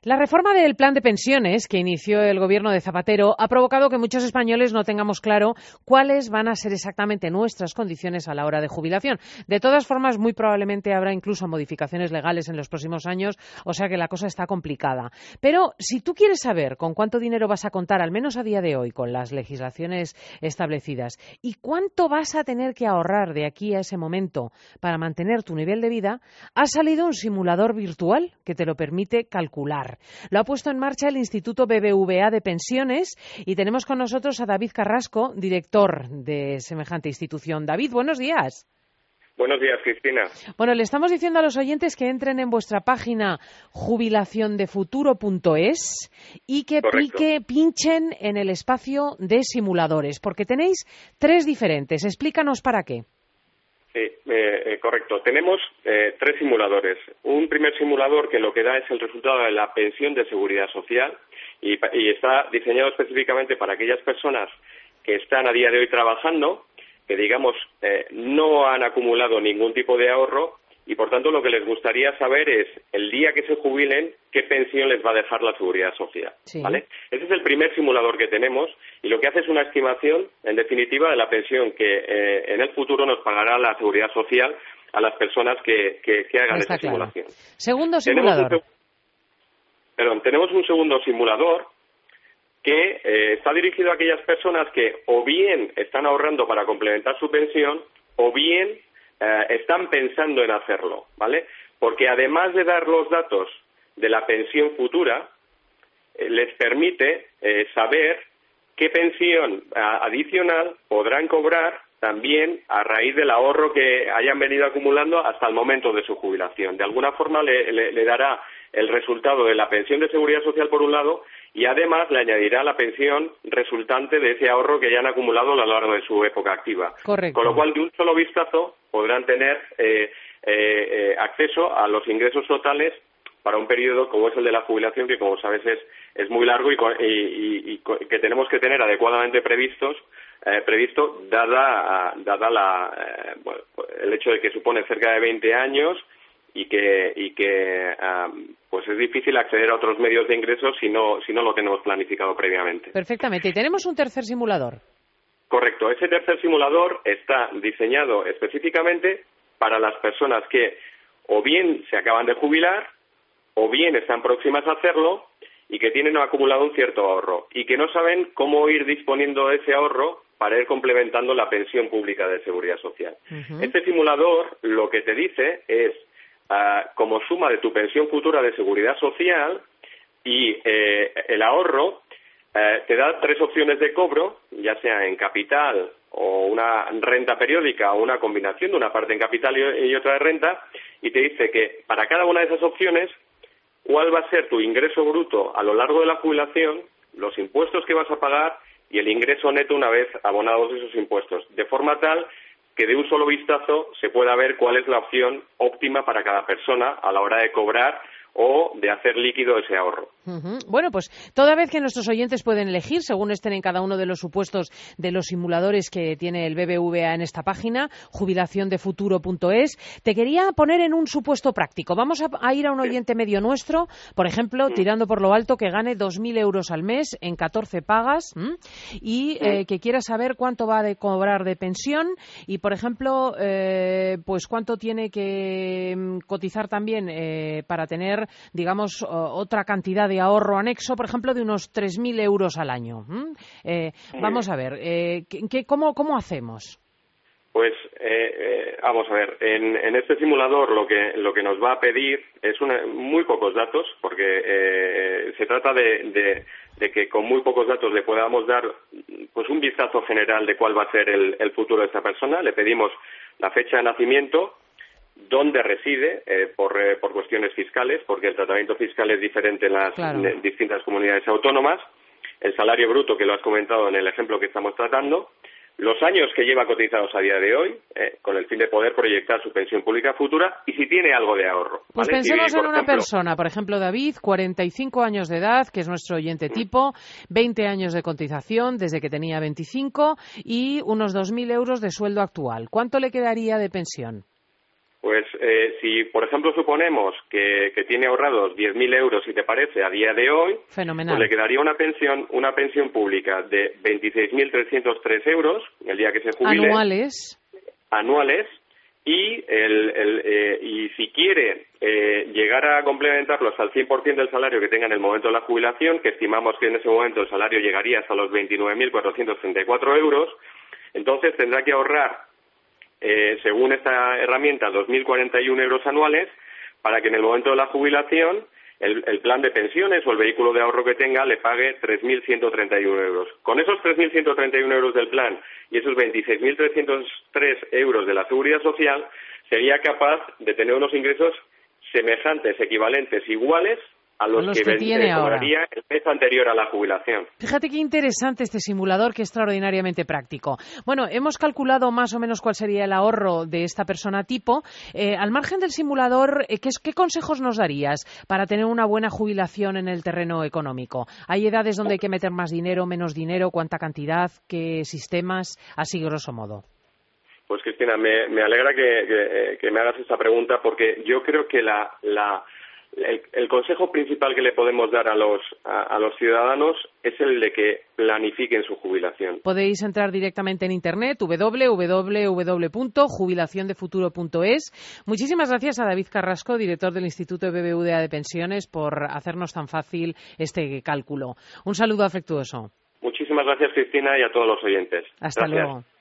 La reforma del plan de pensiones que inició el gobierno de Zapatero ha provocado que muchos españoles no tengamos claro cuáles van a ser exactamente nuestras condiciones a la hora de jubilación. De todas formas, muy probablemente habrá incluso modificaciones legales en los próximos años, o sea que la cosa está complicada. Pero si tú quieres saber con cuánto dinero vas a contar, al menos a día de hoy, con las legislaciones establecidas, y cuánto vas a tener que ahorrar de aquí a ese momento para mantener tu nivel de vida, ha salido un simulador virtual que te lo permite calcular. Lo ha puesto en marcha el Instituto BBVA de Pensiones y tenemos con nosotros a David Carrasco, director de semejante institución. David, buenos días. Buenos días, Cristina. Bueno, le estamos diciendo a los oyentes que entren en vuestra página jubilaciondefuturo.es y que pinchen en el espacio de simuladores, porque tenéis 3 diferentes. Explícanos para qué. Sí, correcto. Tenemos 3 simuladores. Un primer simulador que lo que da es el resultado de la pensión de seguridad social y está diseñado específicamente para aquellas personas que están a día de hoy trabajando, que digamos no han acumulado ningún tipo de ahorro y por tanto lo que les gustaría saber es el día que se jubilen qué pensión les va a dejar la seguridad social, sí. ¿Vale? Ese es el primer simulador que tenemos y lo que hace es una estimación, en definitiva, de la pensión que en el futuro nos pagará la seguridad social a las personas que hagan esa simulación. Segundo simulador. Tenemos un segundo simulador que está dirigido a aquellas personas que o bien están ahorrando para complementar su pensión o bien están pensando en hacerlo, ¿vale? Porque además de dar los datos de la pensión futura, les permite saber qué pensión adicional podrán cobrar también a raíz del ahorro que hayan venido acumulando hasta el momento de su jubilación. De alguna forma le dará el resultado de la pensión de seguridad social por un lado y además le añadirá la pensión resultante de ese ahorro que ya han acumulado a lo largo de su época activa. Correcto. Con lo cual, de un solo vistazo, podrán tener acceso a los ingresos totales para un periodo como es el de la jubilación, que como sabes es muy largo y que tenemos que tener adecuadamente previsto, dada el hecho de que supone cerca de 20 años y que pues es difícil acceder a otros medios de ingresos si no lo tenemos planificado previamente. Perfectamente. ¿Y tenemos un tercer simulador? Correcto. Ese tercer simulador está diseñado específicamente para las personas que o bien se acaban de jubilar o bien están próximas a hacerlo y que tienen acumulado un cierto ahorro y que no saben cómo ir disponiendo de ese ahorro para ir complementando la pensión pública de seguridad social. Uh-huh. Este simulador lo que te dice es como suma de tu pensión futura de seguridad social y el ahorro te da 3 opciones de cobro, ya sea en capital o una renta periódica o una combinación de una parte en capital y otra de renta, y te dice que para cada una de esas opciones cuál va a ser tu ingreso bruto a lo largo de la jubilación, los impuestos que vas a pagar y el ingreso neto una vez abonados esos impuestos, de forma tal que de un solo vistazo se pueda ver cuál es la opción óptima para cada persona a la hora de cobrar o de hacer líquido ese ahorro. Uh-huh. Bueno, pues toda vez que nuestros oyentes pueden elegir, según estén en cada uno de los supuestos de los simuladores que tiene el BBVA en esta página, jubilaciondefuturo.es, te quería poner en un supuesto práctico. Vamos a ir a un oyente medio nuestro, por ejemplo, tirando por lo alto, que gane 2.000 euros al mes en 14 pagas y que quiera saber cuánto va a cobrar de pensión y, por ejemplo, pues cuánto tiene que cotizar también para tener, digamos, otra cantidad de ahorro anexo, por ejemplo, de unos 3.000 euros al año. Vamos a ver, ¿cómo hacemos? Pues vamos a ver, en este simulador lo que nos va a pedir es muy pocos datos, porque se trata de que con muy pocos datos le podamos dar pues un vistazo general de cuál va a ser el futuro de esta persona. Le pedimos la fecha de nacimiento, dónde reside por cuestiones fiscales, porque el tratamiento fiscal es diferente en las distintas comunidades autónomas, el salario bruto, que lo has comentado en el ejemplo que estamos tratando, los años que lleva cotizados a día de hoy, con el fin de poder proyectar su pensión pública futura y si tiene algo de ahorro. Pues ¿vale? pensemos en una persona, por ejemplo, David, 45 años de edad, que es nuestro oyente tipo, 20 años de cotización desde que tenía 25 y unos 2.000 euros de sueldo actual. ¿Cuánto le quedaría de pensión? Pues si, por ejemplo, suponemos que tiene ahorrados 10.000 euros, si te parece, a día de hoy, fenomenal, pues le quedaría una pensión pública de 26.303 euros el día que se jubile. Anuales. Y si quiere llegar a complementarlos al 100% del salario que tenga en el momento de la jubilación, que estimamos que en ese momento el salario llegaría hasta los 29.434 euros, entonces tendrá que ahorrar, según esta herramienta, 2.041 euros anuales para que en el momento de la jubilación el plan de pensiones o el vehículo de ahorro que tenga le pague 3.131 euros. Con esos 3.131 euros del plan y esos 26.303 euros de la Seguridad Social, sería capaz de tener unos ingresos semejantes, equivalentes, iguales a los que cobraría el mes anterior a la jubilación. Fíjate qué interesante este simulador, que es extraordinariamente práctico. Bueno, hemos calculado más o menos cuál sería el ahorro de esta persona tipo. Al margen del simulador, ¿qué consejos nos darías para tener una buena jubilación en el terreno económico? ¿Hay edades donde hay que meter más dinero, menos dinero? ¿Cuánta cantidad? ¿Qué sistemas? Así, grosso modo. Pues, Cristina, me alegra que me hagas esta pregunta, porque yo creo que el consejo principal que le podemos dar a los ciudadanos es el de que planifiquen su jubilación. Podéis entrar directamente en internet, www.jubilaciondefuturo.es. Muchísimas gracias a David Carrasco, director del Instituto BBVA de Pensiones, por hacernos tan fácil este cálculo. Un saludo afectuoso. Muchísimas gracias, Cristina, y a todos los oyentes. Hasta luego.